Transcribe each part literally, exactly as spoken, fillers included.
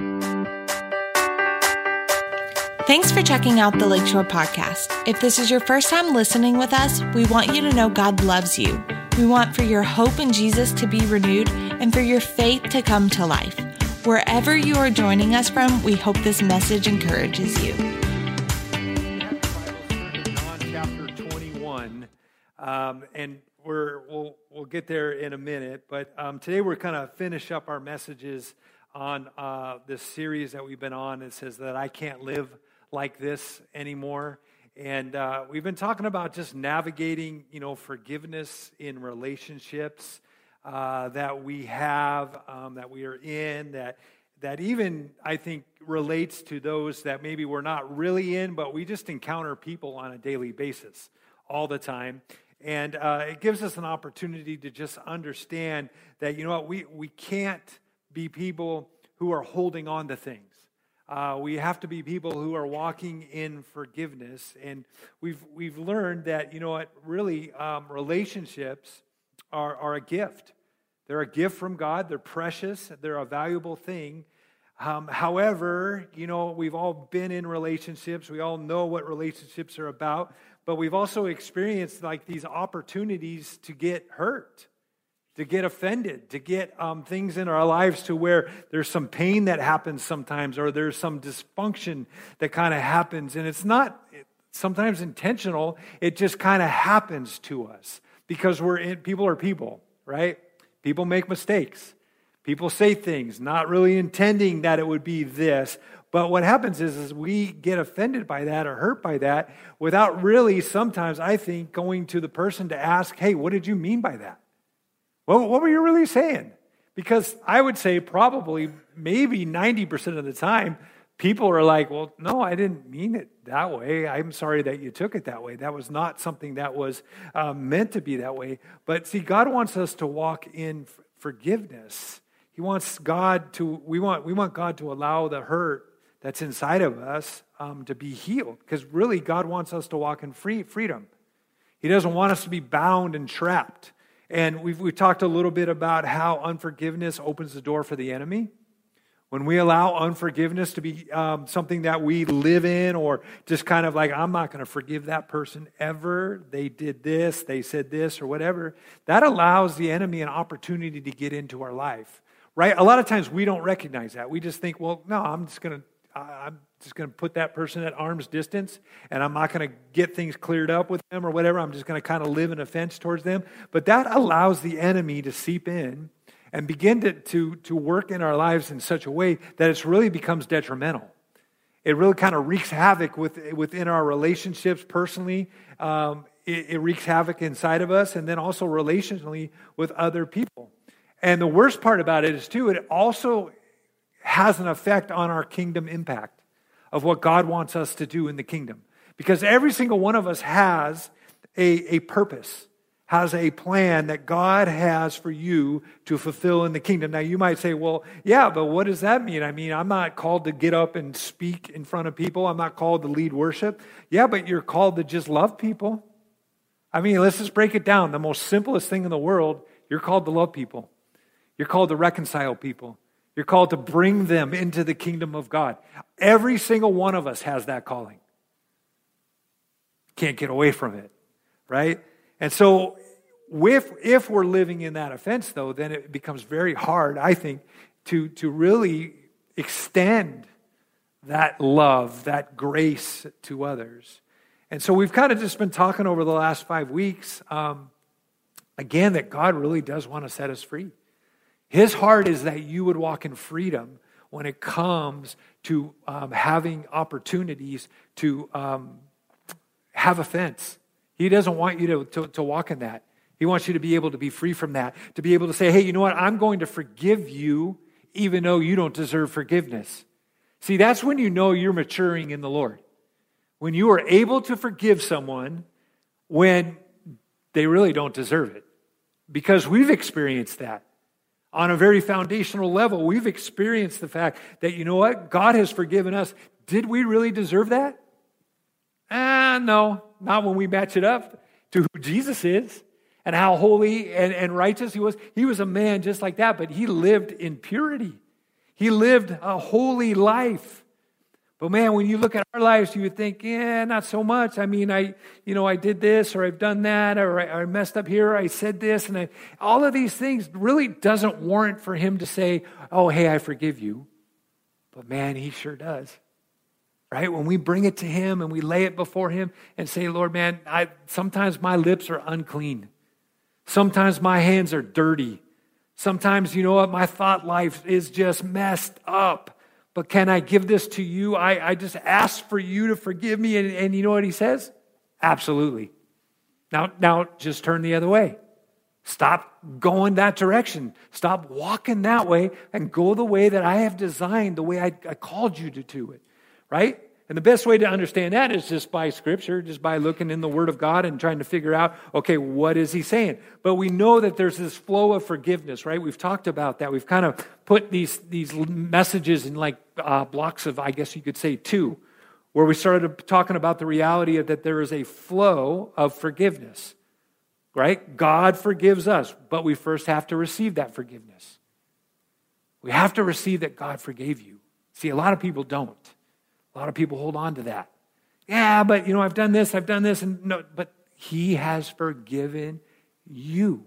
Thanks for checking out the Lakeshore Podcast. If this is your first time listening with us, we want you to know God loves you. We want for your hope in Jesus to be renewed and for your faith to come to life. Wherever you are joining us from, we hope this message encourages you. John chapter twenty-one, um, and we're, we'll we'll get there in a minute. But um, today we're kind of finish up our messages on uh, this series that we've been on. It says that I can't live like this anymore. And uh, we've been talking about just navigating, you know, forgiveness in relationships uh, that we have, um, that we are in, that that even, I think, relates to those that maybe we're not really in, but we just encounter people on a daily basis all the time. And uh, it gives us an opportunity to just understand that, you know what, we, we can't be people who are holding on to things. Uh, we have to be people who are walking in forgiveness, and we've we've learned that, you know what, really um, relationships are are a gift. They're a gift from God. They're precious. They're a valuable thing. Um, however, you know, we've all been in relationships. We all know what relationships are about, but we've also experienced like these opportunities to get hurt, to get offended, to get um, things in our lives to where there's some pain that happens sometimes, or there's some dysfunction that kind of happens. And it's not sometimes intentional. It just kind of happens to us because we're in, people are people, right? People make mistakes. People say things, not really intending that it would be this. But what happens is, is we get offended by that or hurt by that without really sometimes, I think, going to the person to ask, hey, what did you mean by that? Well, what were you really saying? Because I would say probably maybe ninety percent of the time, people are like, well, no, I didn't mean it that way. I'm sorry that you took it that way. That was not something that was um, meant to be that way. But see, God wants us to walk in f- forgiveness. He wants God to, we want, we want God to allow the hurt that's inside of us um, to be healed. Because really, God wants us to walk in free freedom. He doesn't want us to be bound and trapped. And we've we talked a little bit about how unforgiveness opens the door for the enemy. When we allow unforgiveness to be um, something that we live in, or just kind of like, I'm not going to forgive that person ever. They did this, they said this, or whatever. That allows the enemy an opportunity to get into our life, right? A lot of times we don't recognize that. We just think, well, no, I'm just going to, I'm just going to put that person at arm's distance, and I'm not going to get things cleared up with them or whatever. I'm just going to kind of live in offense towards them. But that allows the enemy to seep in and begin to, to, to work in our lives in such a way that it really becomes detrimental. It really kind of wreaks havoc with, within our relationships personally. Um, it, it wreaks havoc inside of us, and then also relationally with other people. And the worst part about it is, too, it also has an effect on our kingdom impact of what God wants us to do in the kingdom. Because every single one of us has a, a purpose, has a plan that God has for you to fulfill in the kingdom. Now, you might say, well, yeah, but what does that mean? I mean, I'm not called to get up and speak in front of people. I'm not called to lead worship. Yeah, but you're called to just love people. I mean, let's just break it down. The most simplest thing in the world, you're called to love people. You're called to reconcile people. You're called to bring them into the kingdom of God. Every single one of us has that calling. Can't get away from it, right? And so if, if we're living in that offense, though, then it becomes very hard, I think, to, to really extend that love, that grace to others. And so we've kind of just been talking over the last five weeks, um, again, that God really does want to set us free. His heart is that you would walk in freedom when it comes to um, having opportunities to um, have offense. He doesn't want you to, to, to walk in that. He wants you to be able to be free from that, to be able to say, hey, you know what? I'm going to forgive you even though you don't deserve forgiveness. See, that's when you know you're maturing in the Lord. When you are able to forgive someone when they really don't deserve it. Because we've experienced that. On a very foundational level, we've experienced the fact that, you know what? God has forgiven us. Did we really deserve that? Ah, no, not when we match it up to who Jesus is and how holy and, and righteous he was. He was a man just like that, but he lived in purity. He He lived a holy life. But man, when you look at our lives, you would think, yeah, not so much. I mean, I, you know, I did this, or I've done that, or I, I messed up here, or I said this, and I, all of these things really doesn't warrant for him to say, oh, hey, I forgive you. But man, he sure does. Right? When we bring it to him and we lay it before him and say, Lord, man, I, sometimes my lips are unclean. Sometimes my hands are dirty. Sometimes, you know what, my thought life is just messed up. But can I give this to you? I, I just ask for you to forgive me. And, and you know what he says? Absolutely. Now, now just turn the other way. Stop going that direction. Stop walking that way and go the way that I have designed, the way I, I called you to do it. Right? And the best way to understand that is just by Scripture, just by looking in the Word of God and trying to figure out, okay, what is he saying? But we know that there's this flow of forgiveness, right? We've talked about that. We've kind of put these, these messages in like uh, blocks of, I guess you could say, two, where we started talking about the reality of that there is a flow of forgiveness, right? God forgives us, but we first have to receive that forgiveness. We have to receive that God forgave you. See, a lot of people don't. A lot of people hold on to that. Yeah, but, you know, I've done this, I've done this, and no, but he has forgiven you.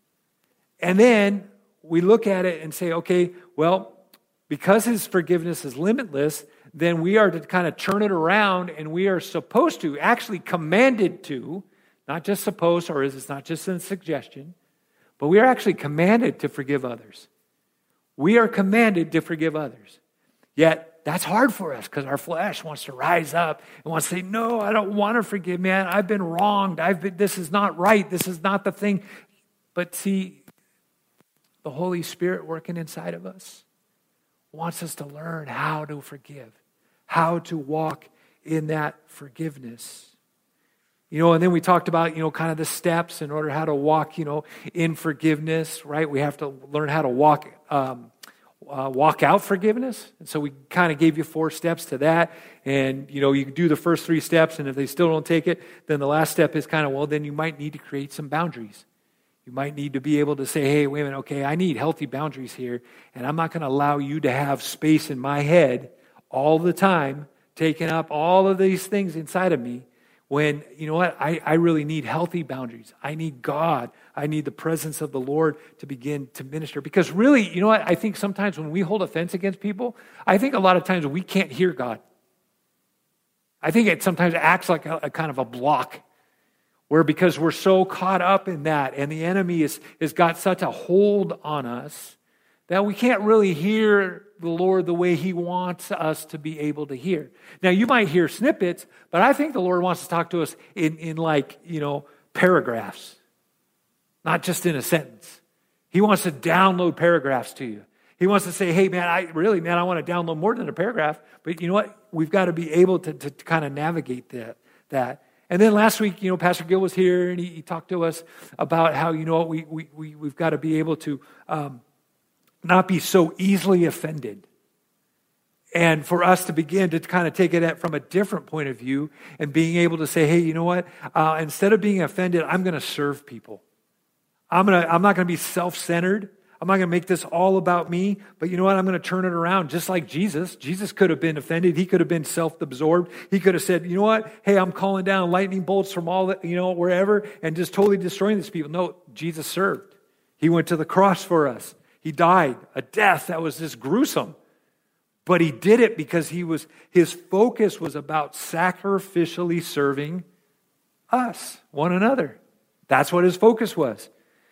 And then we look at it and say, okay, well, because his forgiveness is limitless, then we are to kind of turn it around, and we are supposed to, actually commanded to, not just supposed, or is it's not just a suggestion, but we are actually commanded to forgive others. We are commanded to forgive others. Yet, that's hard for us because our flesh wants to rise up and wants to say, no, I don't want to forgive, man. I've been wronged. I've been, this is not right. This is not the thing. But see, the Holy Spirit working inside of us wants us to learn how to forgive, how to walk in that forgiveness. You know, and then we talked about, you know, kind of the steps in order how to walk, you know, in forgiveness, right? We have to learn how to walk um Uh, walk out forgiveness. And so we kind of gave you four steps to that. And, you know, you do the first three steps, and if they still don't take it, then the last step is kind of, well, then you might need to create some boundaries. You might need to be able to say, hey, wait a minute, okay, I need healthy boundaries here, and I'm not going to allow you to have space in my head all the time, taking up all of these things inside of me, when, you know what, I, I really need healthy boundaries. I need God. I need the presence of the Lord to begin to minister. Because really, you know what, I think sometimes when we hold offense against people, I think a lot of times we can't hear God. I think it sometimes acts like a, a kind of a block, where because we're so caught up in that, and the enemy is, has got such a hold on us, that we can't really hear the Lord the way he wants us to be able to hear. Now, you might hear snippets, but I think the Lord wants to talk to us in, in like, you know, paragraphs, not just in a sentence. He wants to download paragraphs to you. He wants to say, hey, man, I really, man, I want to download more than a paragraph, but you know what? We've got to be able to, to, to kind of navigate that, that. And then last week, you know, Pastor Gil was here, and he, he talked to us about how, you know, we, we, we, we've got to be able to um, not be so easily offended. And for us to begin to kind of take it at, from a different point of view, and being able to say, hey, you know what? Uh, instead of being offended, I'm going to serve people. I'm gonna, I'm not going to be self-centered. I'm not going to make this all about me. But you know what? I'm going to turn it around just like Jesus. Jesus could have been offended. He could have been self-absorbed. He could have said, you know what? Hey, I'm calling down lightning bolts from all, the, you know, wherever, and just totally destroying these people. No, Jesus served. He went to the cross for us. He died a death that was just gruesome. But he did it because he was, his focus was about sacrificially serving us, one another. That's what his focus was.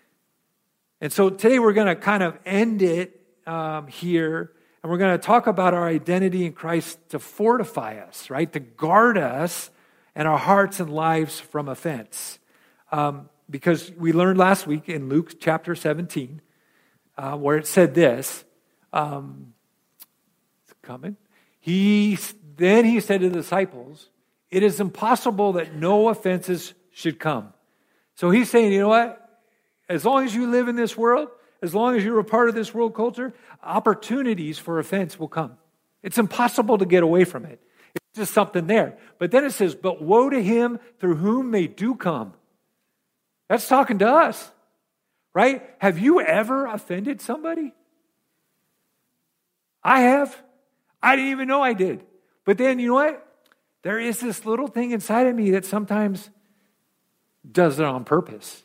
And so today we're going to kind of end it um, here, and we're going to talk about our identity in Christ to fortify us, right? To guard us and our hearts and lives from offense. Um, because we learned last week in Luke chapter seventeen, uh, where it said this, um, it's coming. He, then he said to the disciples, it is impossible that no offenses should come. So he's saying, you know what? As long as you live in this world, as long as you're a part of this world culture, opportunities for offense will come. It's impossible to get away from it. It's just something there. But then it says, but woe to him through whom they do come. That's talking to us, right? Have you ever offended somebody? I have. I didn't even know I did. But then, you know what? There is this little thing inside of me that sometimes does it on purpose.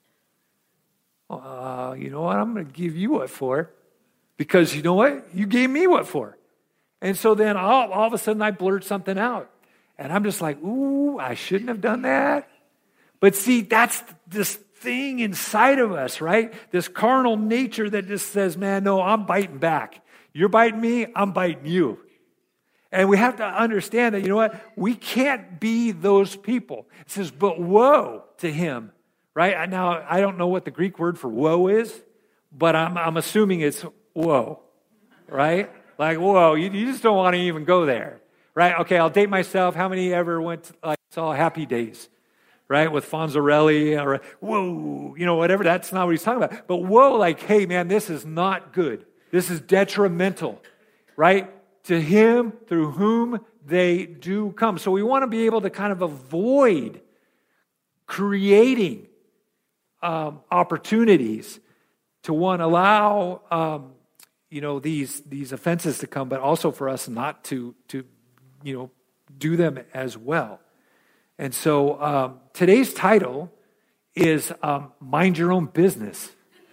Uh, you know what? I'm going to give you what for. Because you know what? You gave me what for. And so then all, all of a sudden I blurt something out. And I'm just like, ooh, I shouldn't have done that. But see, that's this thing inside of us, right? This carnal nature that just says, man, no, I'm biting back. You're biting me, I'm biting you. And we have to understand that, you know what? We can't be those people. It says, but woe to him, right? Now, I don't know what the Greek word for woe is, but I'm, I'm assuming it's woe, right? Like, whoa, you, you just don't want to even go there, right? Okay, I'll date myself. How many ever went, like, saw Happy Days, right? With Fonzarelli, or whoa, you know, whatever. That's not what he's talking about. But whoa, like, hey, man, this is not good. This is detrimental, right? To him through whom they do come. So we want to be able to kind of avoid creating um, opportunities to, one, allow um, you know these these offenses to come, but also for us not to to you know do them as well. And so um, today's title is um, "Mind Your Own Business."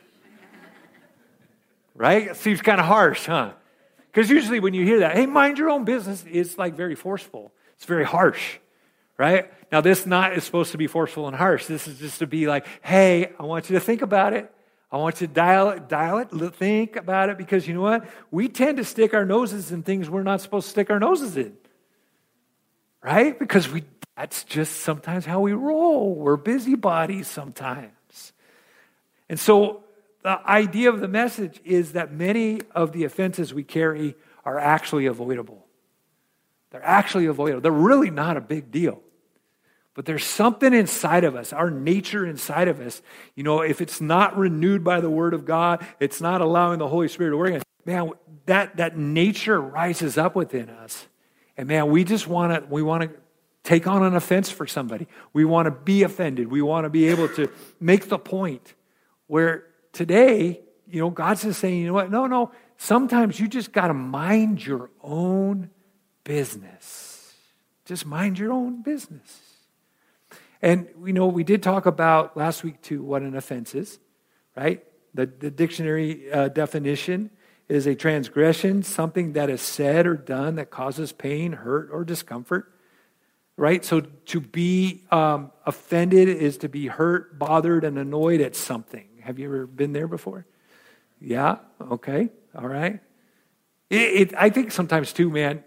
Right? It seems kind of harsh, huh? Because usually when you hear that, hey, mind your own business, it's like very forceful. It's very harsh, right? Now, this not is supposed to be forceful and harsh. This is just to be like, hey, I want you to think about it. I want you to dial it, dial it, think about it, because you know what? We tend to stick our noses in things we're not supposed to stick our noses in, right? Because we that's just sometimes how we roll. We're busybodies sometimes. And so the idea of the message is that many of the offenses we carry are actually avoidable. They're actually avoidable. They're really not a big deal. But there's something inside of us, our nature inside of us. You know, if it's not renewed by the Word of God, it's not allowing the Holy Spirit to work in us, man, that, that nature rises up within us. And man, we just want to, we want to take on an offense for somebody. We want to be offended. We want to be able to make the point where today, you know, God's just saying, you know what? No, no. Sometimes you just got to mind your own business. Just mind your own business. And, you know, we did talk about last week, too, what an offense is, right? The, the dictionary uh, definition is a transgression, something that is said or done that causes pain, hurt, or discomfort, right? So to be um, offended is to be hurt, bothered, and annoyed at something. Have you ever been there before? Yeah? Okay. All right. It, it, I think sometimes too, man,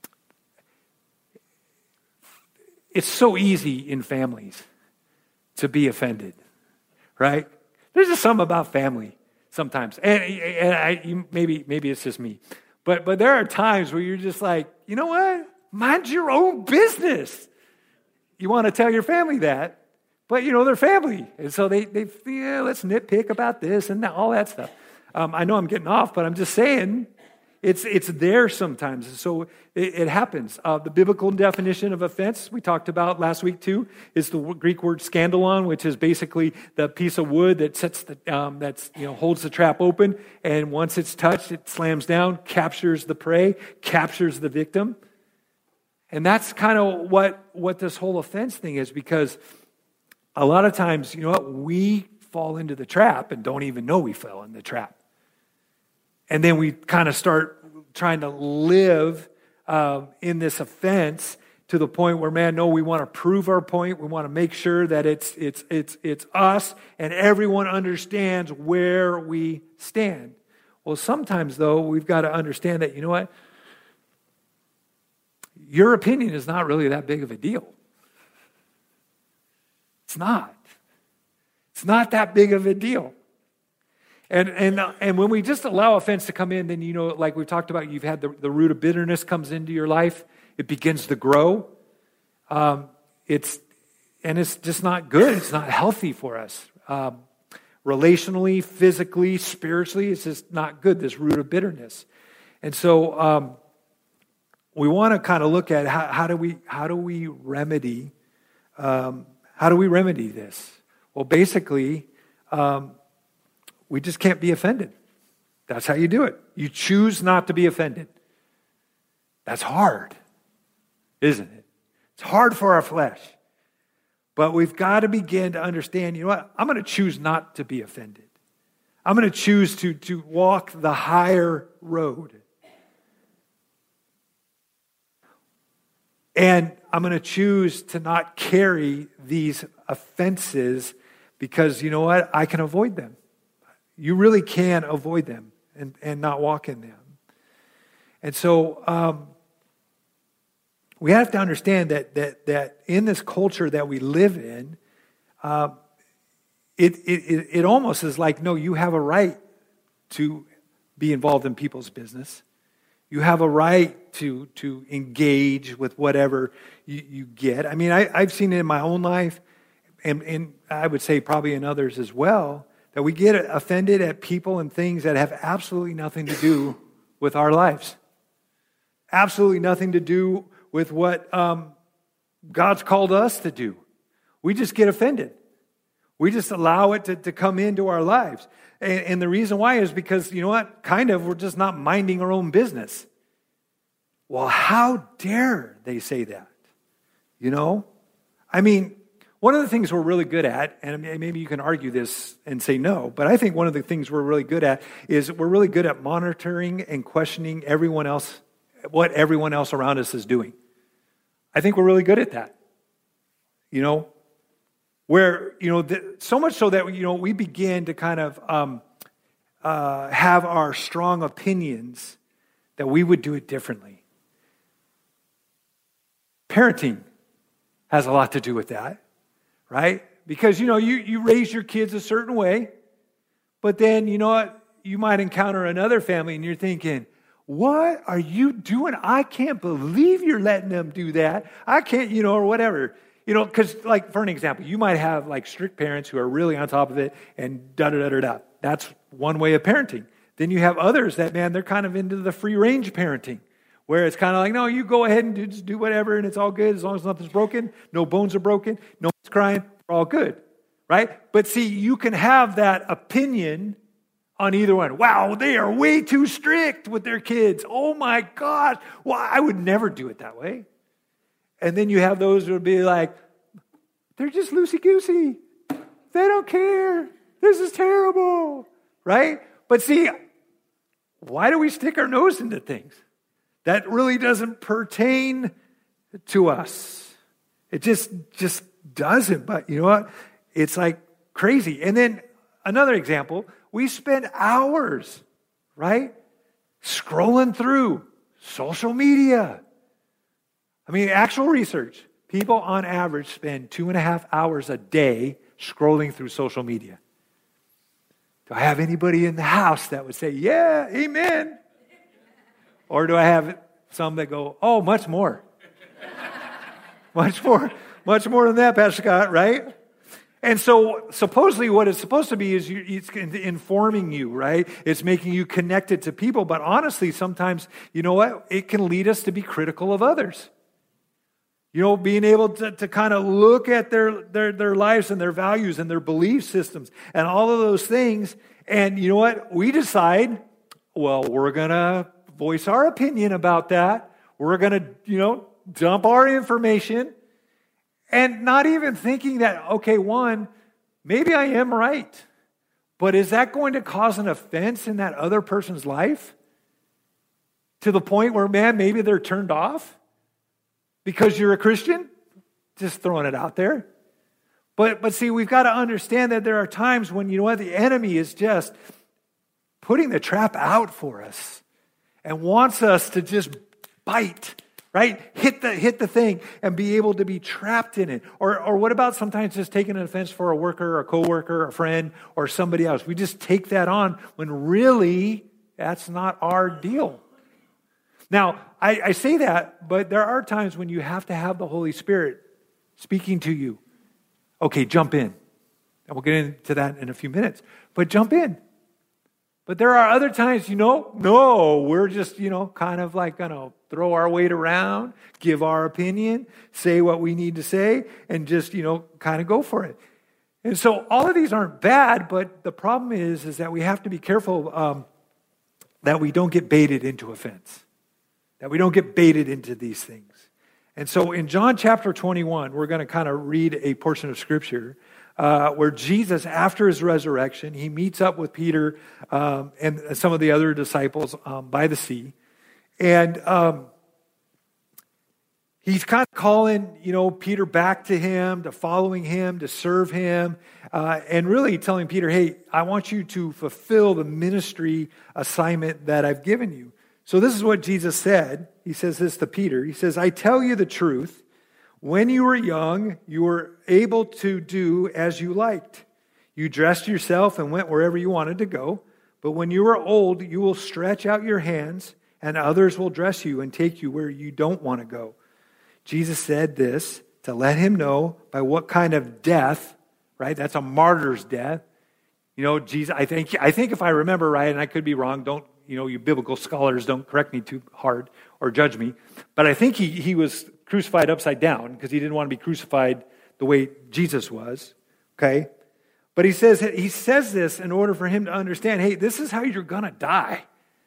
it's so easy in families to be offended, right? There's just something about family sometimes. And, and I, you, maybe maybe it's just me. But, but there are times where you're just like, you know what? Mind your own business. You want to tell your family that. But, you know, they're family. And so they, they yeah, let's nitpick about this and all that stuff. Um, I know I'm getting off, but I'm just saying it's it's there sometimes. And so it, it happens. Uh, the biblical definition of offense we talked about last week, too, is the Greek word scandalon, which is basically the piece of wood that sets the, um, that's, you know, holds the trap open. And once it's touched, it slams down, captures the prey, captures the victim. And that's kind of what, what this whole offense thing is, because a lot of times, you know what, we fall into the trap and don't even know we fell in the trap. And then we kind of start trying to live um, in this offense to the point where, man, no, we want to prove our point. We want to make sure that it's it's it's it's us and everyone understands where we stand. Well, sometimes, though, we've got to understand that, you know what, your opinion is not really that big of a deal. It's not. It's not that big of a deal. And and and when we just allow offense to come in, then, you know, like we've talked about, you've had the, the root of bitterness comes into your life. It begins to grow. Um, it's and it's just not good. It's not healthy for us. Um, relationally, physically, spiritually, it's just not good, this root of bitterness. And so um, we want to kind of look at how, how do we how do we remedy um, how do we remedy this? Well, basically, um, we just can't be offended. That's how you do it. You choose not to be offended. That's hard, isn't it? It's hard for our flesh. But we've got to begin to understand, you know what? I'm going to choose not to be offended. I'm going to choose to, to walk the higher road. And I'm going to choose to not carry these offenses because, you know what? I can avoid them. You really can avoid them and, and not walk in them. And so um, we have to understand that that that in this culture that we live in, uh, it, it it almost is like, no, you have a right to be involved in people's business. You have a right to to engage with whatever you, you get. I mean, I, I've seen it in my own life, and, and I would say probably in others as well, that we get offended at people and things that have absolutely nothing to do with our lives. Absolutely nothing to do with what um, God's called us to do. We just get offended. We just allow it to, to come into our lives. And, and the reason why is because, you know what? Kind of, we're just not minding our own business. Well, how dare they say that? You know? I mean, one of the things we're really good at, and maybe you can argue this and say no, but I think one of the things we're really good at is we're really good at monitoring and questioning everyone else, what everyone else around us is doing. I think we're really good at that. You know? Where, you know, the, so much so that, you know, we begin to kind of um, uh, have our strong opinions that we would do it differently. Parenting has a lot to do with that, right? Because, you know, you, you raise your kids a certain way, but then, you know what, you might encounter another family and you're thinking, what are you doing? I can't believe you're letting them do that. I can't, you know, or whatever. You know, because, like, for an example, you might have, like, strict parents who are really on top of it and da-da-da-da-da. That's one way of parenting. Then you have others that, man, they're kind of into the free-range parenting, where it's kind of like, no, you go ahead and do, just do whatever, and it's all good as long as nothing's broken, no bones are broken, no one's crying, we're all good, right? But see, you can have that opinion on either one. Wow, they are way too strict with their kids. Oh, my gosh. Well, I would never do it that way. And then you have those who would be like, they're just loosey-goosey. They don't care. This is terrible, right? But see, why do we stick our nose into things? That really doesn't pertain to us. It just, just doesn't. But you know what? It's like crazy. And then another example, we spend hours, right, scrolling through social media. I mean, actual research, people on average spend two and a half hours a day scrolling through social media. Do I have anybody in the house that would say, yeah, amen? Or do I have some that go, oh, much more. much more, much more than that, Pastor Scott, right? And so supposedly what it's supposed to be is you, it's informing you, right? It's making you connected to people. But honestly, sometimes, you know what? It can lead us to be critical of others. You know, being able to, to kind of look at their, their, their lives and their values and their belief systems and all of those things. And you know what? We decide, well, we're going to voice our opinion about that. We're going to, you know, dump our information and not even thinking that, okay, one, maybe I am right. But is that going to cause an offense in that other person's life? To the point where, man, maybe they're turned off? Because you're a Christian? Just throwing it out there. But but see, we've got to understand that there are times when, you know what, the enemy is just putting the trap out for us and wants us to just bite, right? Hit the hit the thing and be able to be trapped in it. Or or what about sometimes just taking an offense for a worker or a coworker or a friend or somebody else? We just take that on when really that's not our deal. Now, I, I say that, but there are times when you have to have the Holy Spirit speaking to you. Okay, jump in. And we'll get into that in a few minutes. But jump in. But there are other times, you know, no, we're just, you know, kind of like going to throw our weight around, give our opinion, say what we need to say, and just, you know, kind of go for it. And so all of these aren't bad, but the problem is, is that we have to be careful um, that we don't get baited into offense, that we don't get baited into these things. And so in John chapter twenty-one, we're going to kind of read a portion of Scripture uh, where Jesus, after his resurrection, he meets up with Peter um, and some of the other disciples um, by the sea. And um, he's kind of calling, you know, Peter back to him, to following him, to serve him, uh, and really telling Peter, hey, I want you to fulfill the ministry assignment that I've given you. So this is what Jesus said. He says this to Peter. He says, I tell you the truth. When you were young, you were able to do as you liked. You dressed yourself and went wherever you wanted to go. But when you are old, you will stretch out your hands, and others will dress you and take you where you don't want to go. Jesus said this to let him know by what kind of death, right? That's a martyr's death. You know, Jesus, I think, I think if I remember right, and I could be wrong, don't, you know, you biblical scholars don't correct me too hard or judge me, but I think he, he was crucified upside down because he didn't want to be crucified the way Jesus was, okay? But he says, he says this in order for him to understand, hey, this is how you're going to die.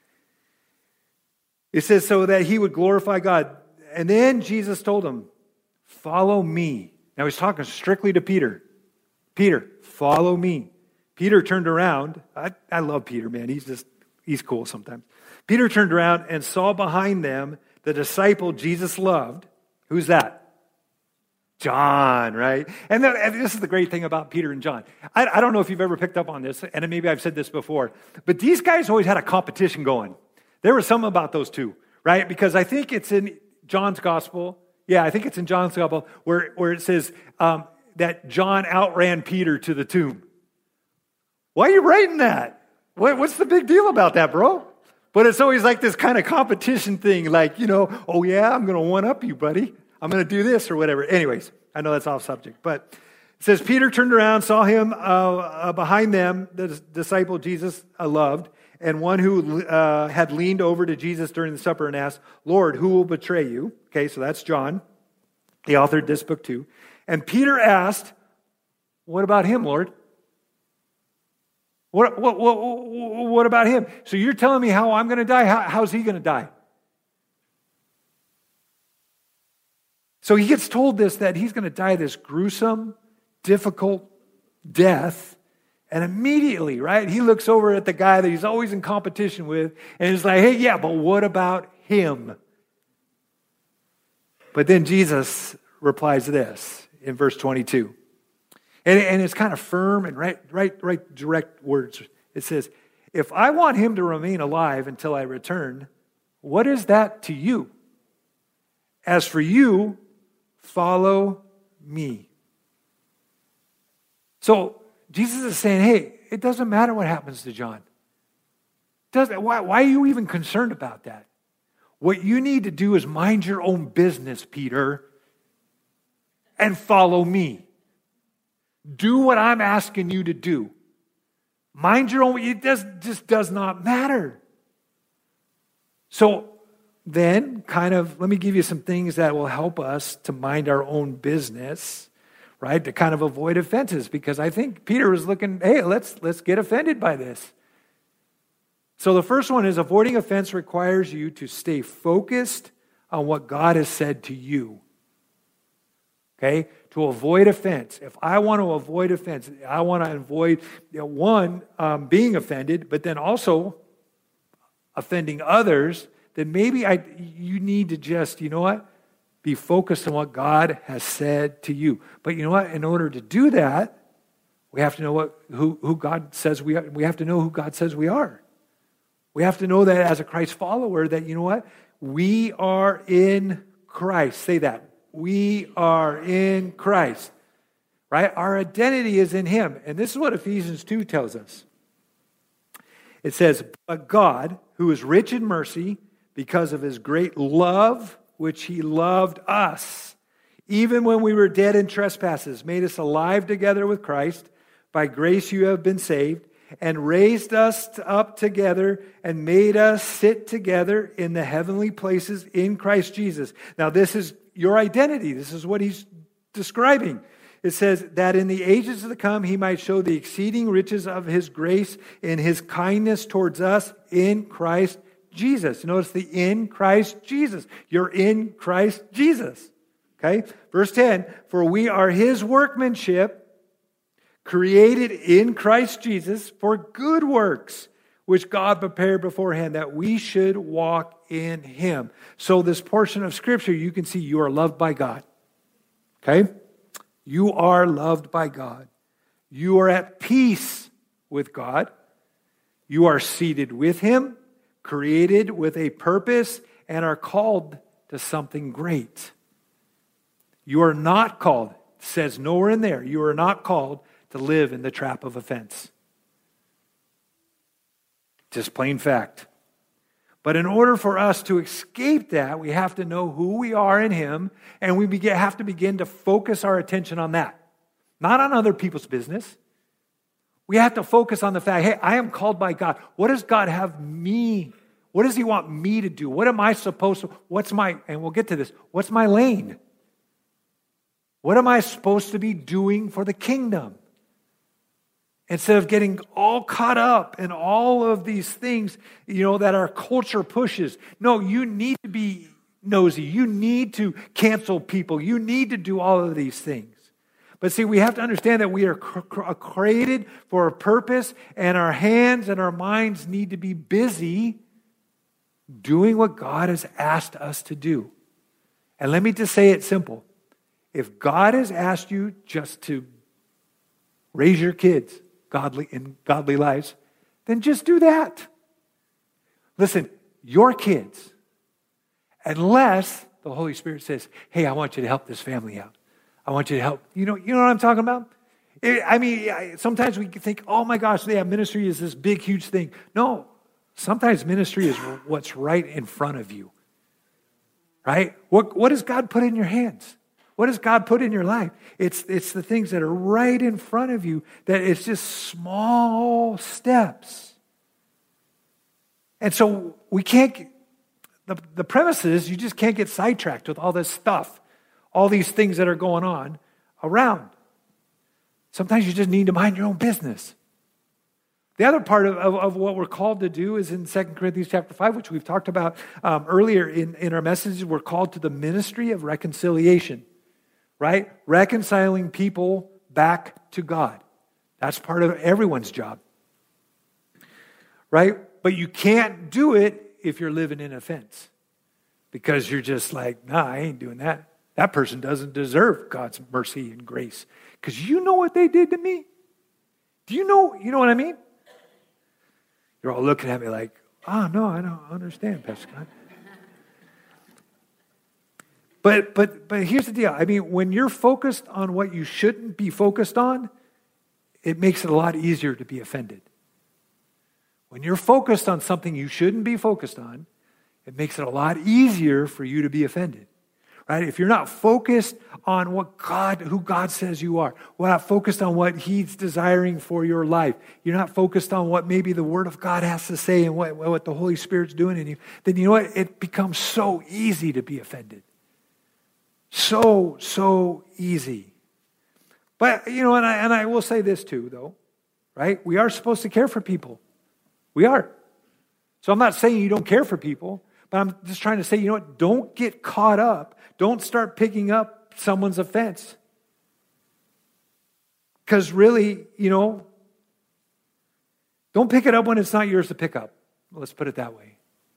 It says so that he would glorify God. And then Jesus told him, follow me. Now he's talking strictly to Peter. Peter, follow me. Peter turned around. I, I love Peter, man. He's just, he's cool sometimes. Peter turned around and saw behind them the disciple Jesus loved. Who's that? John, right? And, the, and this is the great thing about Peter and John. I, I don't know if you've ever picked up on this, and maybe I've said this before, but these guys always had a competition going. There was something about those two, right? Because I think it's in John's gospel. Yeah, I think it's in John's gospel where, where it says um, that John outran Peter to the tomb. Why are you writing that? What, what's the big deal about that, bro? But it's always like this kind of competition thing, like, you know, oh yeah, I'm going to one-up you, buddy. I'm going to do this or whatever. Anyways, I know that's off subject. But it says, Peter turned around, saw him uh, uh, behind them, the disciple Jesus uh, loved, and one who uh, had leaned over to Jesus during the supper and asked, Lord, who will betray you? Okay, so that's John. He authored this book too. And Peter asked, what about him, Lord? What, what, what, what about him? So you're telling me how I'm going to die? How, how's he going to die? So he gets told this, that he's going to die this gruesome, difficult death. And immediately, right, he looks over at the guy that he's always in competition with, and he's like, hey, yeah, but what about him? But then Jesus replies this in verse twenty-two. And, and it's kind of firm and right, right, right direct words. It says, if I want him to remain alive until I return, what is that to you? As for you, follow me. So Jesus is saying, hey, it doesn't matter what happens to John. Doesn't, why, why are you even concerned about that? What you need to do is mind your own business, Peter, and follow me. Do what I'm asking you to do. Mind your own, it does, just does not matter. So then, kind of, let me give you some things that will help us to mind our own business, right? To kind of avoid offenses, because I think Peter was looking, hey, let's let's get offended by this. So the first one is avoiding offense requires you to stay focused on what God has said to you. Okay? To avoid offense. If I want to avoid offense, I want to avoid, you know, one, um, being offended, but then also offending others, then maybe I you need to just, you know what, be focused on what God has said to you. But you know what? In order to do that, we have to know what who, who God says we are. We have to know who God says we are. We have to know that as a Christ follower, that, you know what? We are in Christ. Say that. We are in Christ. Right? Our identity is in Him. And this is what Ephesians two tells us. It says, but God, who is rich in mercy, because of His great love, which He loved us, even when we were dead in trespasses, made us alive together with Christ. By grace you have been saved, and raised us up together and made us sit together in the heavenly places in Christ Jesus. Now this is your identity. This is what he's describing. It says that in the ages to come, he might show the exceeding riches of his grace in his kindness towards us in Christ Jesus. Notice the in Christ Jesus. You're in Christ Jesus. Okay? Verse ten, for we are his workmanship, created in Christ Jesus for good works, which God prepared beforehand that we should walk in him. So this portion of Scripture, you can see you are loved by God. Okay? You are loved by God. You are at peace with God. You are seated with him, created with a purpose, and are called to something great. You are not called, it says nowhere in there, you are not called to live in the trap of offense. Just plain fact. But in order for us to escape that, we have to know who we are in him, and we begin, have to begin to focus our attention on that. Not on other people's business. We have to focus on the fact, hey, I am called by God. What does God have me? What does he want me to do? What am I supposed to, what's my, and we'll get to this, what's my lane? What am I supposed to be doing for the kingdom? Instead of getting all caught up in all of these things, you know, that our culture pushes. No, you need to be nosy. You need to cancel people. You need to do all of these things. But see, we have to understand that we are created for a purpose, and our hands and our minds need to be busy doing what God has asked us to do. And let me just say it simple. If God has asked you just to raise your kids, godly in godly lives, then just do that. Listen, your kids, unless the Holy Spirit says, hey, I want you to help this family out. I want you to help. You know, you know what I'm talking about? It, I mean, sometimes we think, oh my gosh, yeah, ministry is this big, huge thing. No, sometimes ministry is what's right in front of you. Right? What, what does God put in your hands? What does God put in your life? It's, it's the things that are right in front of you, that it's just small steps. And so we can't, the, the premise is you just can't get sidetracked with all this stuff, all these things that are going on around. Sometimes you just need to mind your own business. The other part of, of, of what we're called to do is in Second Corinthians chapter five, which we've talked about um, earlier in, in our messages. We're called to the ministry of reconciliation. Right? Reconciling people back to God. That's part of everyone's job. Right? But you can't do it if you're living in offense. Because you're just like, nah, I ain't doing that. That person doesn't deserve God's mercy and grace. Because you know what they did to me? Do you know, you know what I mean? You're all looking at me like, oh, no, I don't understand, Pastor Scott. But but but here's the deal. I mean, when you're focused on what you shouldn't be focused on, it makes it a lot easier to be offended. When you're focused on something you shouldn't be focused on, it makes it a lot easier for you to be offended. Right? If you're not focused on what God, who God says you are, we're not focused on what he's desiring for your life, you're not focused on what maybe the Word of God has to say and what, what the Holy Spirit's doing in you, then you know what? It becomes so easy to be offended. So, so easy. But, you know, and I, and I will say this too, though, right? We are supposed to care for people. We are. So I'm not saying you don't care for people, but I'm just trying to say, you know what? Don't get caught up. Don't start picking up someone's offense. Because really, you know, don't pick it up when it's not yours to pick up. Let's put it that way.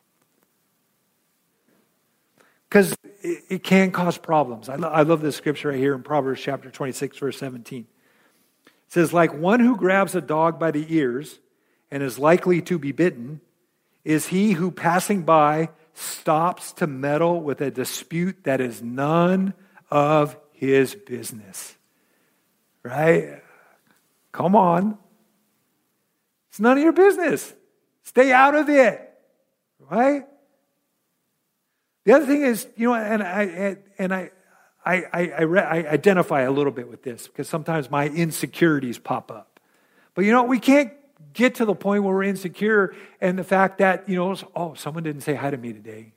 Because it, it can cause problems. I, lo- I love this scripture right here in Proverbs chapter twenty-six, verse seventeen. It says, like one who grabs a dog by the ears and is likely to be bitten is he who passing by stops to meddle with a dispute that is none of his business. Right? Come on. It's none of your business. Stay out of it. Right? The other thing is, you know, and I and I I I, I, re, I identify a little bit with this because sometimes my insecurities pop up. But you know, we can't get to the point where we're insecure and the fact that, you know, oh, someone didn't say hi to me today.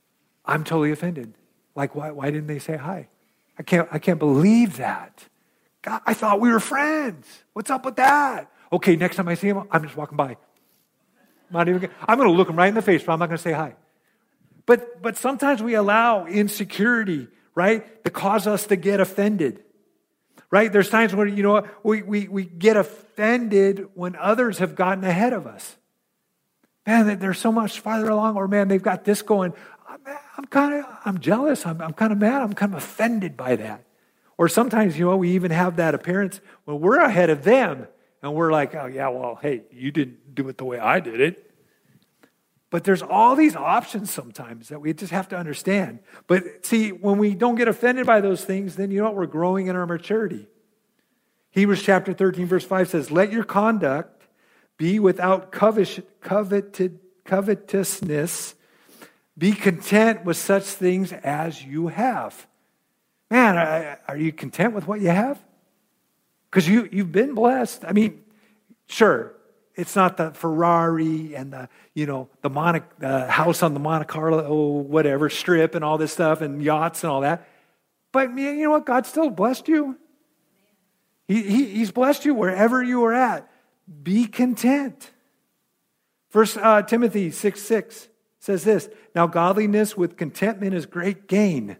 I'm totally offended. Like, why why didn't they say hi? I can't I can't believe that. God, I thought we were friends. What's up with that? Okay, next time I see him, I'm just walking by. I'm not even. I'm going to look him right in the face, but I'm not going to say hi. But but sometimes we allow insecurity, right, to cause us to get offended. Right? There's times when, you know, we, we, we get offended when others have gotten ahead of us. Man, they're so much farther along, or man, they've got this going. I'm kind of, I'm jealous. I'm, I'm kind of mad. I'm kind of offended by that. Or sometimes, you know, we even have that appearance when we're ahead of them and we're like, oh yeah, well, hey, you didn't do it the way I did it. But there's all these options sometimes that we just have to understand. But see, when we don't get offended by those things, then you know what? We're growing in our maturity. Hebrews chapter thirteen, verse five says, let your conduct be without covet, coveted, covetousness. Be content with such things as you have. Man, are you content with what you have? Because you, you've been blessed. I mean, sure. It's not the Ferrari and the, you know, the Monte, uh, house on the Monte Carlo, whatever, strip and all this stuff and yachts and all that. But man, you know what? God still blessed you. He, he, he's blessed you wherever you are at. Be content. First uh, Timothy six six says this, now godliness with contentment is great gain.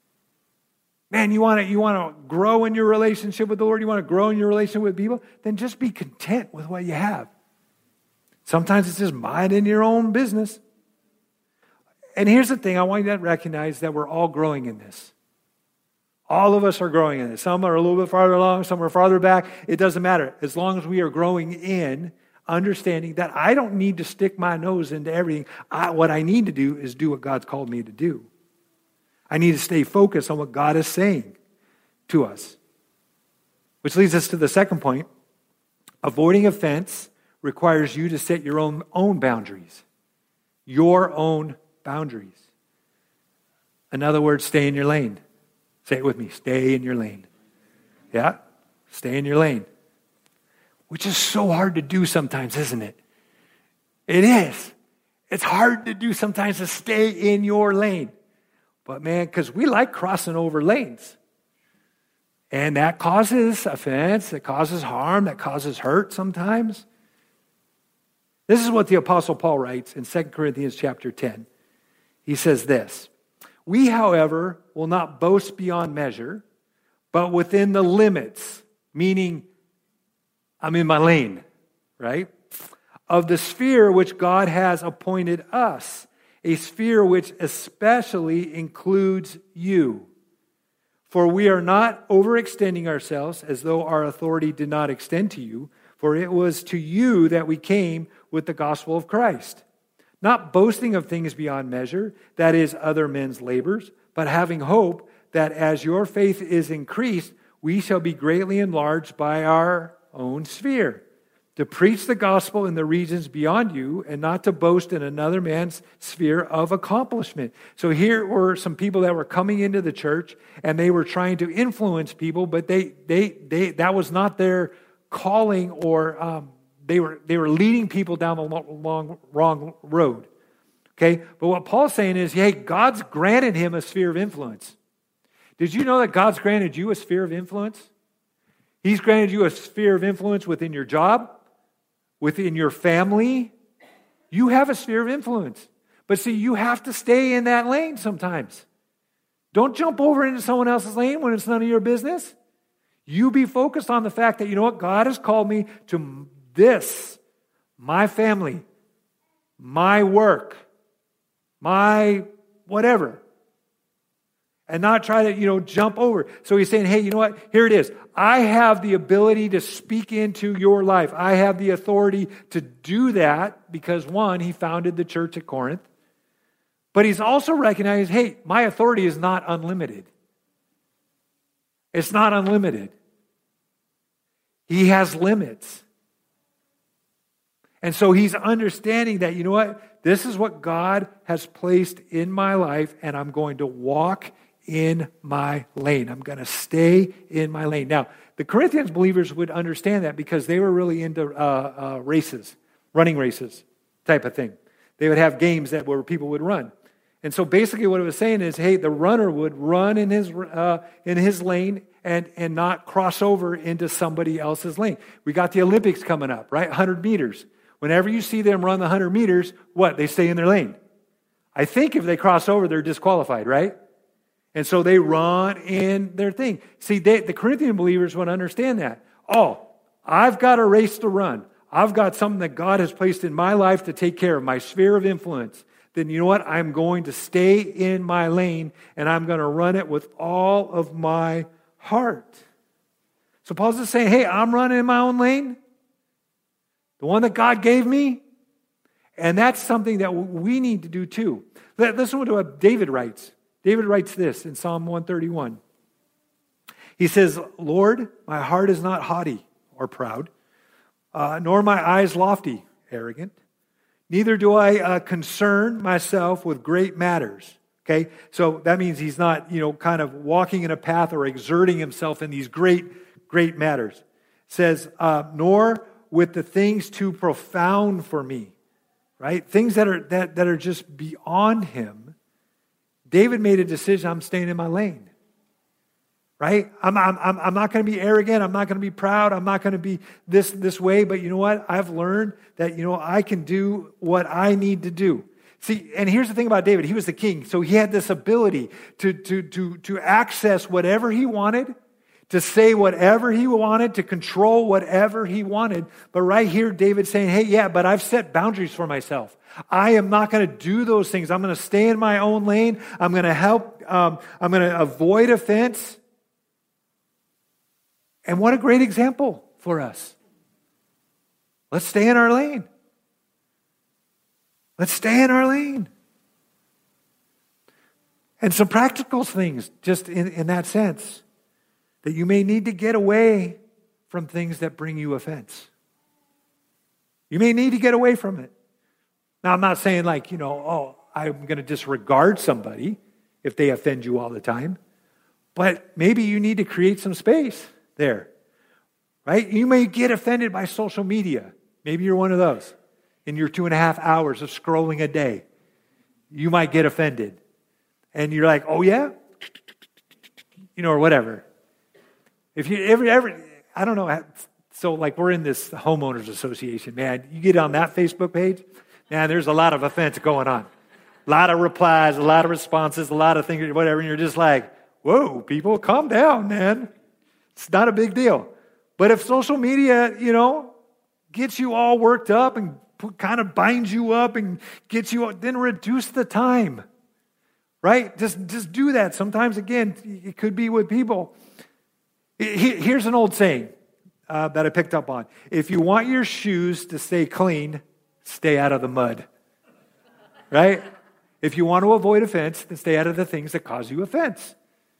Man, you want to you want to grow in your relationship with the Lord? You want to grow in your relationship with people? Then just be content with what you have. Sometimes it's just minding your own business. And here's the thing, I want you to recognize that we're all growing in this. All of us are growing in this. Some are a little bit farther along, some are farther back. It doesn't matter. As long as we are growing in understanding that I don't need to stick my nose into everything. I, what I need to do is do what God's called me to do. I need to stay focused on what God is saying to us. Which leads us to the second point. Avoiding offense requires you to set your own, own boundaries. Your own boundaries. In other words, stay in your lane. Say it with me. Stay in your lane. Yeah? Stay in your lane. Which is so hard to do sometimes, isn't it? It is. It's hard to do sometimes to stay in your lane. But man, because we like crossing over lanes. And that causes offense, that causes harm, that causes hurt sometimes. This is what the Apostle Paul writes in Second Corinthians chapter ten. He says this, we, however, will not boast beyond measure, but within the limits, meaning I'm in my lane, right? Of the sphere which God has appointed us, a sphere which especially includes you. For we are not overextending ourselves as though our authority did not extend to you, for it was to you that we came with the gospel of Christ. Not boasting of things beyond measure, that is, other men's labors, but having hope that as your faith is increased, we shall be greatly enlarged by our own sphere, to preach the gospel in the regions beyond you and not to boast in another man's sphere of accomplishment. So here were some people that were coming into the church and they were trying to influence people, but they they they that was not their calling, or um, they were they were leading people down the long, wrong road. Okay, but what Paul's saying is, hey, God's granted him a sphere of influence. Did you know that God's granted you a sphere of influence? He's granted you a sphere of influence within your job, within your family. You have a sphere of influence. But see, you have to stay in that lane sometimes. Don't jump over into someone else's lane when it's none of your business. You be focused on the fact that, you know what, God has called me to this, my family, my work, my whatever. And not try to, you know, jump over. So he's saying, hey, you know what? Here it is. I have the ability to speak into your life. I have the authority to do that because, one, he founded the church at Corinth. But he's also recognized, hey, my authority is not unlimited. It's not unlimited. He has limits. And so he's understanding that, you know what? This is what God has placed in my life, and I'm going to walk in my lane. I'm going to stay in my lane. Now, the Corinthians believers would understand that because they were really into uh, uh, races, running races type of thing. They would have games that where people would run. And so basically what it was saying is, hey, the runner would run in his uh, in his lane and, and not cross over into somebody else's lane. We got the Olympics coming up, right? one hundred meters. Whenever you see them run the one hundred meters, what? They stay in their lane. I think if they cross over, they're disqualified, right? And so they run in their thing. See, they, the Corinthian believers would understand that. Oh, I've got a race to run. I've got something that God has placed in my life to take care of, my sphere of influence. Then you know what? I'm going to stay in my lane and I'm going to run it with all of my heart. So Paul's just saying, hey, I'm running in my own lane, the one that God gave me, and that's something that we need to do too. Listen to what David writes. David writes this in Psalm one thirty-one. He says, Lord, my heart is not haughty or proud, uh, nor my eyes lofty, arrogant. Neither do I uh, concern myself with great matters. Okay, so that means he's not, you know, kind of walking in a path or exerting himself in these great, great matters. It says, uh, nor with the things too profound for me, right? Things that are that that are just beyond him. David made a decision. I'm staying in my lane. Right? I'm, I'm, I'm not going to be arrogant. I'm not going to be proud. I'm not going to be this, this way. But you know what? I've learned that, you know, I can do what I need to do. See, and here's the thing about David. He was the king. So he had this ability to, to, to, to access whatever he wanted, to say whatever he wanted, to control whatever he wanted. But right here, David's saying, hey, yeah, but I've set boundaries for myself. I am not going to do those things. I'm going to stay in my own lane. I'm going to help. Um, I'm going to avoid offense. And what a great example for us. Let's stay in our lane. Let's stay in our lane. And some practical things, just in, in that sense, that you may need to get away from things that bring you offense. You may need to get away from it. Now, I'm not saying like, you know, oh, I'm going to disregard somebody if they offend you all the time. But maybe you need to create some space there, right? You may get offended by social media. Maybe you're one of those. In your two and a half hours of scrolling a day, you might get offended. And you're like, oh yeah? You know, or whatever. If you ever, ever, I don't know, so like we're in this homeowners association, man, you get on that Facebook page, man, there's a lot of offense going on. A lot of replies, a lot of responses, a lot of things, whatever, and you're just like, whoa, people, calm down, man. It's not a big deal. But if social media, you know, gets you all worked up and kind of binds you up and gets you, then reduce the time, right? Just, just do that. Sometimes, again, it could be with people. Here's an old saying uh, that I picked up on. If you want your shoes to stay clean, stay out of the mud, right? If you want to avoid offense, then stay out of the things that cause you offense.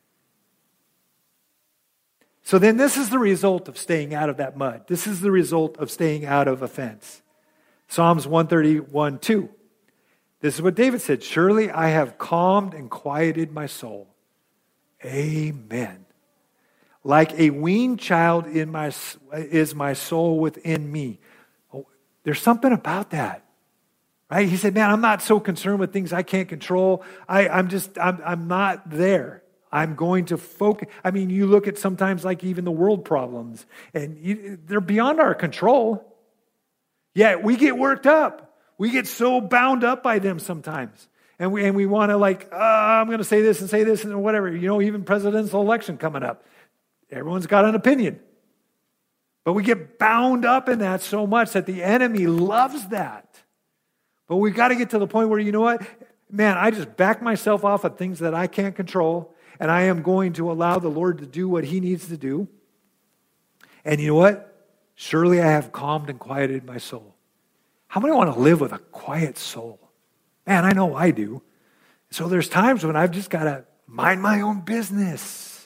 So then this is the result of staying out of that mud. This is the result of staying out of offense. Psalms one thirty-one, two. This is what David said. Surely I have calmed and quieted my soul. Amen. Like a weaned child in my is my soul within me. Oh, there's something about that. Right? He said, man, I'm not so concerned with things I can't control. I, I'm just, I'm, I'm not there. I'm going to focus. I mean, you look at sometimes like even the world problems, and you, they're beyond our control. Yeah, we get worked up. We get so bound up by them sometimes. And we and we want to like, oh, I'm going to say this and say this and whatever. You know, even presidential election coming up. Everyone's got an opinion. But we get bound up in that so much that the enemy loves that. But we've got to get to the point where, you know what? Man, I just back myself off of things that I can't control. And I am going to allow the Lord to do what He needs to do. And you know what? Surely I have calmed and quieted my soul. How many want to live with a quiet soul? Man, I know I do. So there's times when I've just got to mind my own business.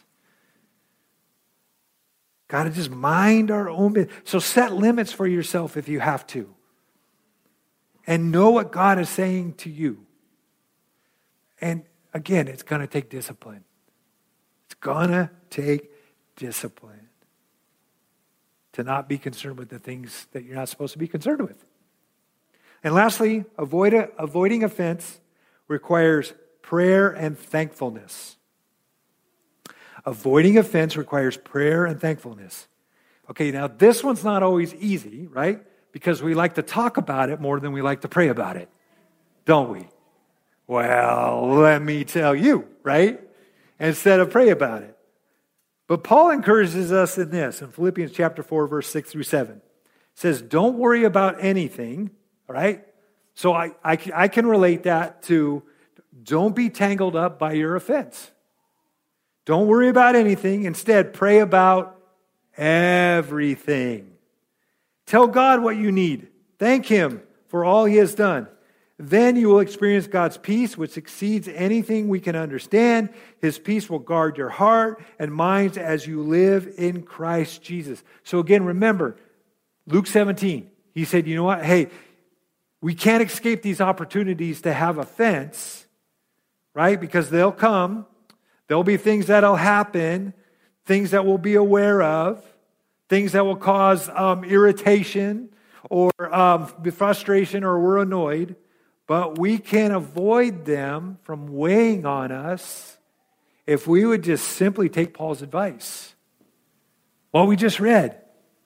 Got to just mind our own business. So set limits for yourself if you have to. And know what God is saying to you. And again, it's going to take discipline. It's going to take discipline to not be concerned with the things that you're not supposed to be concerned with. And lastly, avoid, avoiding offense requires prayer and thankfulness. Avoiding offense requires prayer and thankfulness. Okay, now this one's not always easy, right? Because we like to talk about it more than we like to pray about it, don't we? Well, let me tell you, right? Instead of pray about it. But Paul encourages us in this, in Philippians chapter four, verse six through seven. It says, don't worry about anything, all right? So I, I, I can relate that to don't be tangled up by your offense. Don't worry about anything. Instead, pray about everything. Tell God what you need. Thank Him for all He has done. Then you will experience God's peace, which exceeds anything we can understand. His peace will guard your heart and minds as you live in Christ Jesus. So again, remember, Luke seventeen, He said, you know what? Hey, we can't escape these opportunities to have offense, right? Because they'll come. There'll be things that'll happen, things that we'll be aware of, things that will cause um, irritation or um, frustration or we're annoyed. But we can avoid them from weighing on us if we would just simply take Paul's advice. What we just read.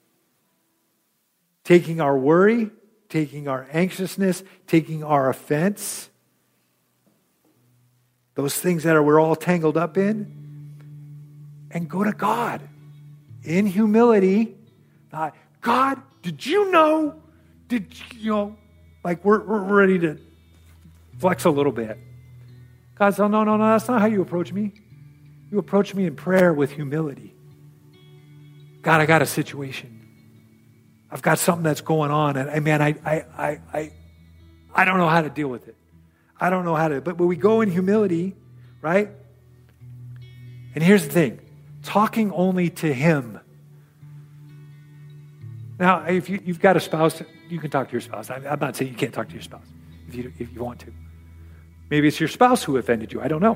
Taking our worry, taking our anxiousness, taking our offense, those things that are we're all tangled up in, and go to God in humility. Not, God, did you know? Did you know? Like we're, we're ready to flex a little bit. God said, no, no, no, that's not how you approach me. You approach me in prayer with humility. God, I got a situation. I've got something that's going on, and I man, I, I, I, I, I don't know how to deal with it. I don't know how to, but when we go in humility, right? And here's the thing, talking only to Him. Now, if you, you've got a spouse, you can talk to your spouse. I, I'm not saying you can't talk to your spouse if you, if you want to. Maybe it's your spouse who offended you. I don't know.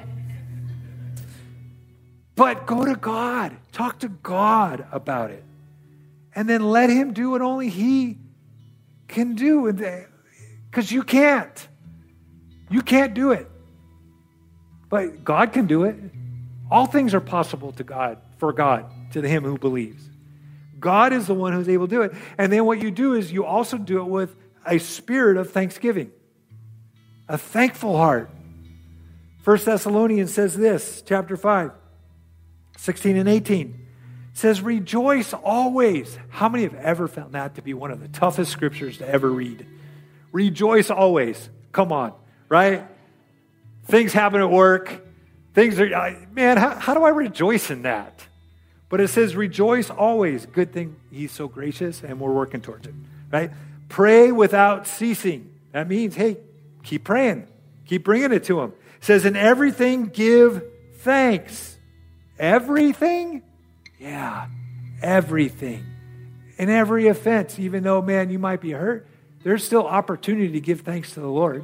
But go to God. Talk to God about it. And then let Him do what only He can do. Because you can't. You can't do it. But God can do it. All things are possible to God, for God, to Him who believes. God is the one who's able to do it. And then what you do is you also do it with a spirit of thanksgiving. A thankful heart. First Thessalonians says this, chapter five, sixteen and eighteen. It says, rejoice always. How many have ever found that to be one of the toughest scriptures to ever read? Rejoice always. Come on, right? Things happen at work. Things are, man, how, how do I rejoice in that? But it says, rejoice always. Good thing He's so gracious and we're working towards it, right? Pray without ceasing. That means, hey, keep praying. Keep bringing it to Him. It says, in everything give thanks. Everything? Yeah, everything. In every offense, even though, man, you might be hurt, there's still opportunity to give thanks to the Lord.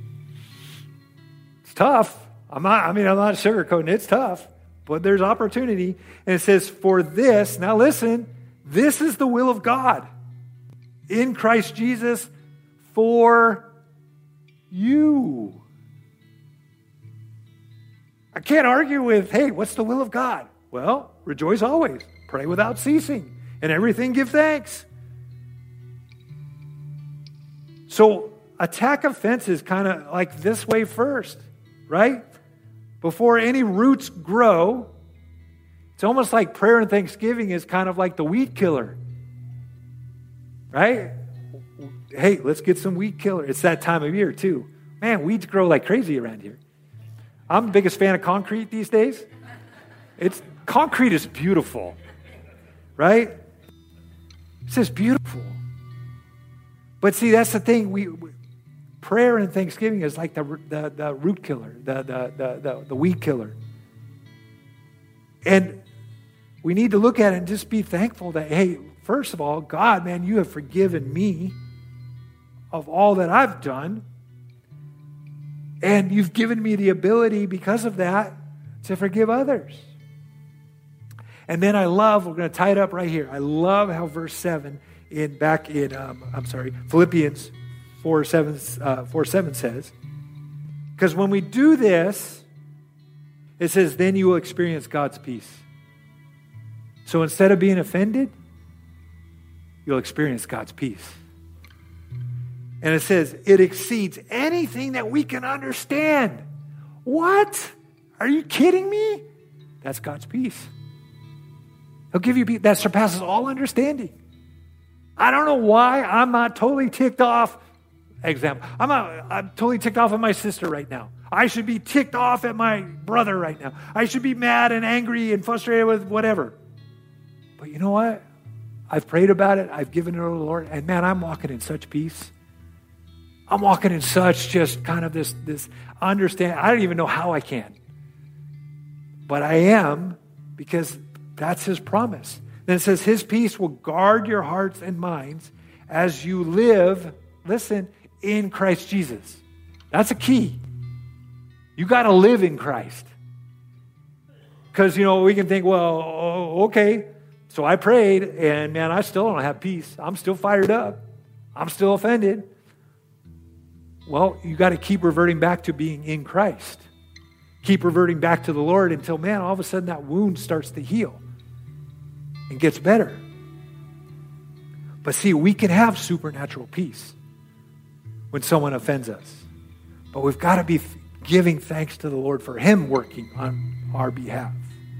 It's tough. I'm not, I mean, I'm not sugarcoating it. It's tough. But there's opportunity. And it says, for this, now listen, this is the will of God in Christ Jesus for you. I can't argue with, hey, what's the will of God? Well, rejoice always. Pray without ceasing. And everything give thanks. So attack offenses kind of like this way first, right? Before any roots grow, it's almost like prayer and thanksgiving is kind of like the weed killer, right? Hey, let's get some weed killer. It's that time of year too. Man, weeds grow like crazy around here. I'm the biggest fan of concrete these days. It's concrete is beautiful, right? It's just beautiful. But see, that's the thing. We, we prayer and thanksgiving is like the the, the root killer, the, the the the the weed killer. And we need to look at it and just be thankful that, hey, first of all, God, man, you have forgiven me of all that I've done. And you've given me the ability because of that to forgive others. And then I love, we're going to tie it up right here. I love how verse seven in back in, um, I'm sorry, Philippians four seven, uh, four seven says, Because when we do this, it says, then you will experience God's peace. So instead of being offended, you'll experience God's peace. And it says, it exceeds anything that we can understand. What? Are you kidding me? That's God's peace. He'll give you peace that surpasses all understanding. I don't know why I'm not totally ticked off. Example, I'm not, I'm totally ticked off at my sister right now. I should be ticked off at my brother right now. I should be mad and angry and frustrated with whatever. But you know what? I've prayed about it. I've given it to the Lord. And man, I'm walking in such peace. I'm walking in such just kind of this, this understand. I don't even know how I can. But I am, because that's his promise. Then it says, his peace will guard your hearts and minds as you live, listen, in Christ Jesus. That's a key. You got to live in Christ. Because, you know, we can think, well, okay, so I prayed, and man, I still don't have peace. I'm still fired up. I'm still offended. Well, you got to keep reverting back to being in Christ. Keep reverting back to the Lord until, man, all of a sudden that wound starts to heal and gets better. But see, we can have supernatural peace when someone offends us. But we've got to be giving thanks to the Lord for him working on our behalf.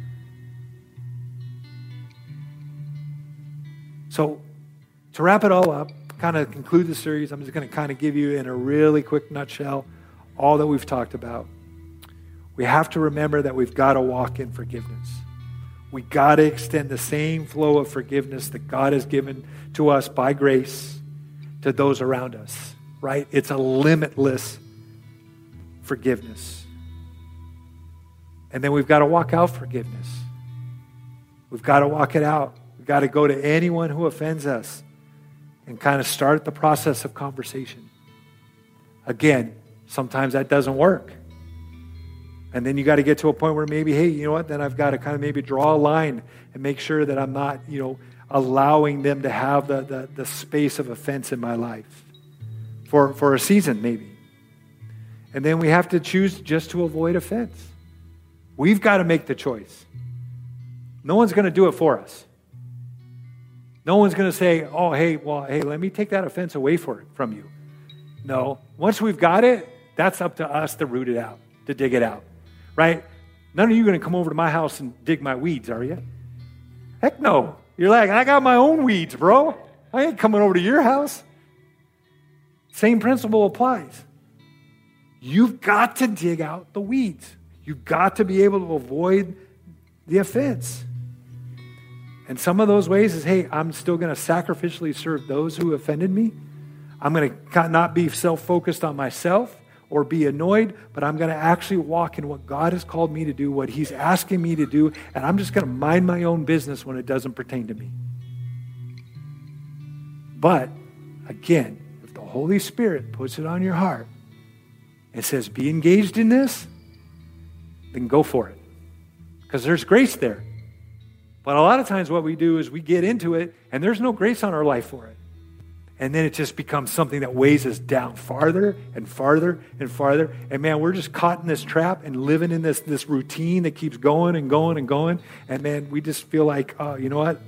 So, to wrap it all up, kind of conclude the series, I'm just going to kind of give you in a really quick nutshell all that we've talked about. We have to remember that we've got to walk in forgiveness. We got to extend the same flow of forgiveness that God has given to us by grace to those around us, right? It's a limitless forgiveness. And then we've got to walk out forgiveness. We've got to walk it out. We've got to go to anyone who offends us and kind of start the process of conversation. Again, sometimes that doesn't work. And then you got to get to a point where maybe, hey, you know what, then I've got to kind of maybe draw a line and make sure that I'm not, you know, allowing them to have the, the, the space of offense in my life for, for a season maybe. And then we have to choose just to avoid offense. We've got to make the choice. No one's going to do it for us. No one's going to say, oh, hey, well, hey, let me take that offense away for, from you. No. Once we've got it, that's up to us to root it out, to dig it out, right? None of you are going to come over to my house and dig my weeds, are you? Heck no. You're like, I got my own weeds, bro. I ain't coming over to your house. Same principle applies. You've got to dig out the weeds. You've got to be able to avoid the offense. And some of those ways is, hey, I'm still going to sacrificially serve those who offended me. I'm going to not be self-focused on myself or be annoyed, but I'm going to actually walk in what God has called me to do, what he's asking me to do, and I'm just going to mind my own business when it doesn't pertain to me. But, again, if the Holy Spirit puts it on your heart and says, be engaged in this, then go for it. Because there's grace there. But a lot of times what we do is we get into it, and there's no grace on our life for it. And then it just becomes something that weighs us down farther and farther and farther. And man, we're just caught in this trap and living in this, this routine that keeps going and going and going. And man, we just feel like, oh, you know what?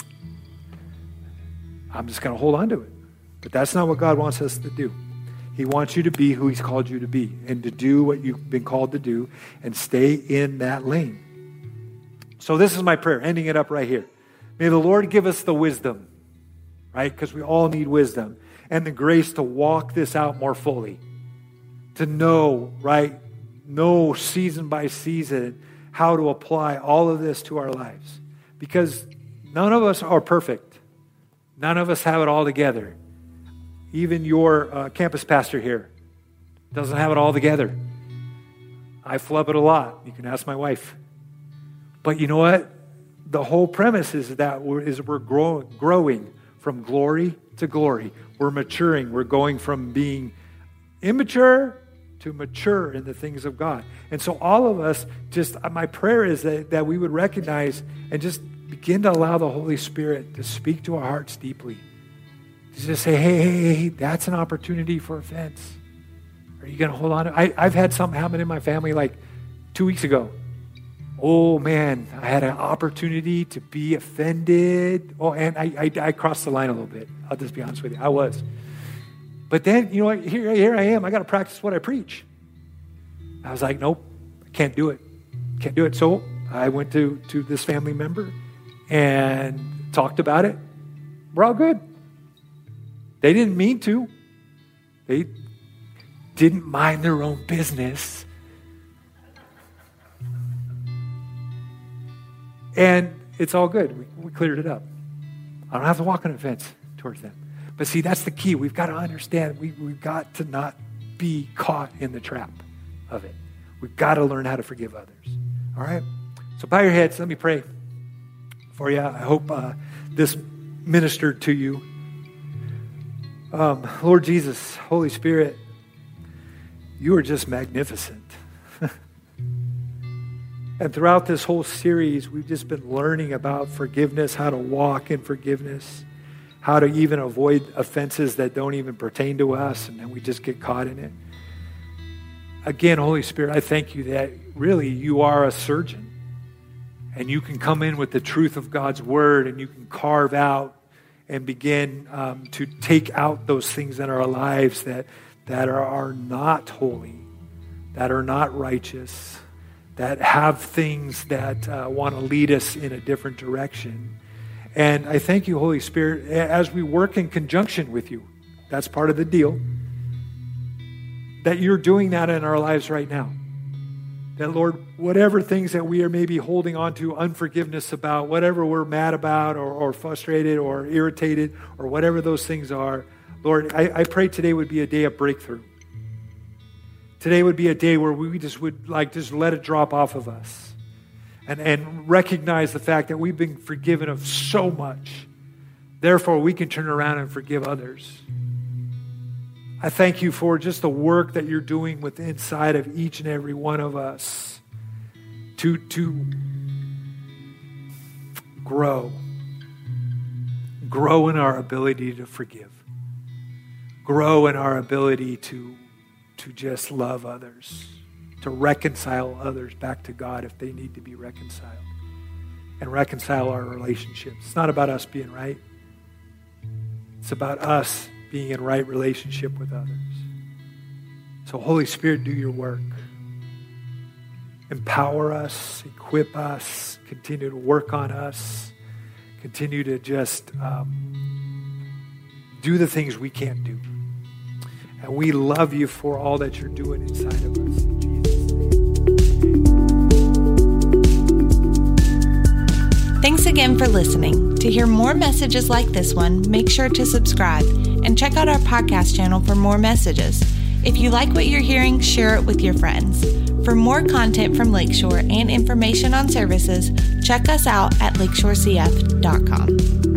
I'm just going to hold on to it. But that's not what God wants us to do. He wants you to be who he's called you to be and to do what you've been called to do and stay in that lane. So this is my prayer, ending it up right here. May the Lord give us the wisdom, right? Because we all need wisdom and the grace to walk this out more fully, to know, right? Know season by season how to apply all of this to our lives. Because none of us are perfect. None of us have it all together. Even your uh, campus pastor here doesn't have it all together. I flub it a lot. You can ask my wife. But you know what? The whole premise is that we're, is we're grow, growing from glory to glory. We're maturing. We're going from being immature to mature in the things of God. And so all of us, just my prayer is that, that we would recognize and just begin to allow the Holy Spirit to speak to our hearts deeply. To just say, hey, hey, hey, that's an opportunity for offense. Are you going to hold on? I, I've had something happen in my family like two weeks ago. Oh, man, I had an opportunity to be offended. Oh, and I, I, I crossed the line a little bit. I'll just be honest with you. I was. But then, you know what? Here, here I am. I got to practice what I preach. I was like, nope, I can't do it. Can't do it. So I went to, to this family member and talked about it. We're all good. They didn't mean to. They didn't mind their own business. And it's all good. We, we cleared it up. I don't have to walk on a fence towards them. But see, that's the key. We've got to understand. We, we've got to not be caught in the trap of it. We've got to learn how to forgive others. All right? So bow your heads. Let me pray for you. I hope uh, this ministered to you. Um, Lord Jesus, Holy Spirit, you are just magnificent. And throughout this whole series, we've just been learning about forgiveness, how to walk in forgiveness, how to even avoid offenses that don't even pertain to us, and then we just get caught in it. Again, Holy Spirit, I thank you that really you are a surgeon, and you can come in with the truth of God's word, and you can carve out and begin um, to take out those things in our lives that, that are, are not holy, that are not righteous, that have things that uh, want to lead us in a different direction. And I thank you, Holy Spirit, as we work in conjunction with you. That's part of the deal. That you're doing that in our lives right now. That, Lord, whatever things that we are maybe holding on to unforgiveness about, whatever we're mad about or, or frustrated or irritated or whatever those things are, Lord, I, I pray today would be a day of breakthrough. Today would be a day where we just would like just let it drop off of us and, and recognize the fact that we've been forgiven of so much. Therefore, we can turn around and forgive others. I thank you for just the work that you're doing with inside of each and every one of us to, to grow. Grow in our ability to forgive. Grow in our ability to to just love others, to reconcile others back to God if they need to be reconciled, and reconcile our relationships. It's not about us being right. It's about us being in right relationship with others. So Holy Spirit, do your work. Empower us, equip us, continue to work on us, continue to just um, do the things we can't do. And we love you for all that you're doing inside of us. In Jesus' name. Thanks again for listening. To hear more messages like this one, make sure to subscribe and check out our podcast channel for more messages. If you like what you're hearing, share it with your friends. For more content from Lakeshore and information on services, check us out at lakeshore c f dot com.